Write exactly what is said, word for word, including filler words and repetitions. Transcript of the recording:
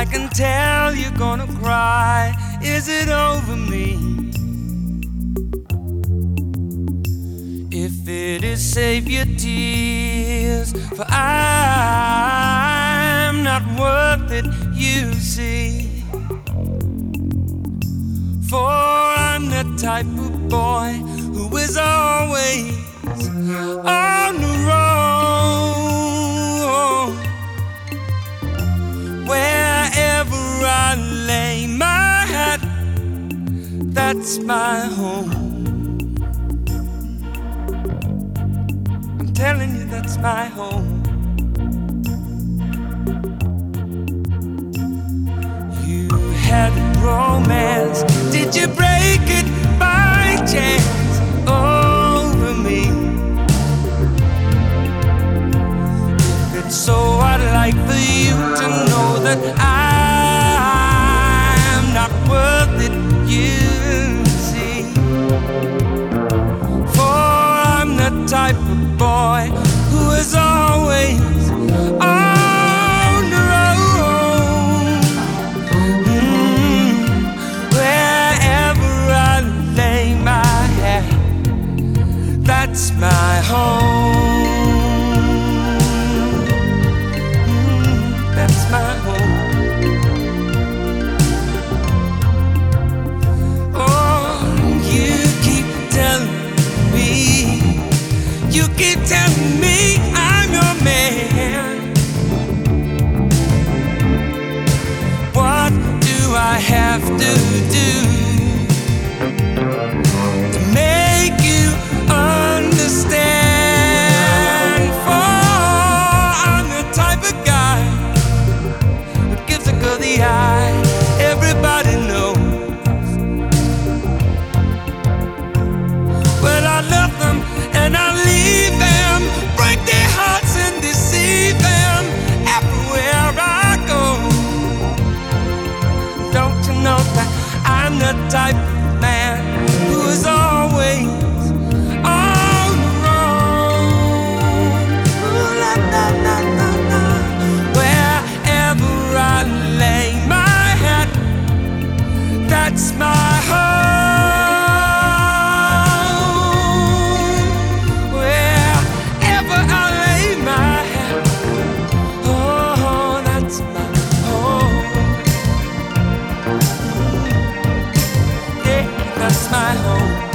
I can tell you're gonna cry. Is it over me? If it is, save your tears, for I'm not worth it, you see. For I'm the type of boy who is always on the road. Wherever I lay my hat, that's my home. I'm telling you, that's my home. You had romance, did you break it by chance over me? If it's so, I'd like for you to know that I'm not worth it, you see. For I'm the type of boy who is always on the road. Mm, wherever I lay my head, that's my home. Mm, that's my home. Oh, you keep telling me, you keep telling me I'm your man. What do I have to do to make you understand? For I'm the type of guy who gives a girl the eye. Everybody knows. But I love them and I leave them, break their hearts and deceive them everywhere I go. Don't you know that I'm the type of man who is always on the road? Ooh, la, la, la, la, la. Wherever I lay my hat, that's my home. Wherever I lay my hat, oh, that's my home. Yeah, that's my home.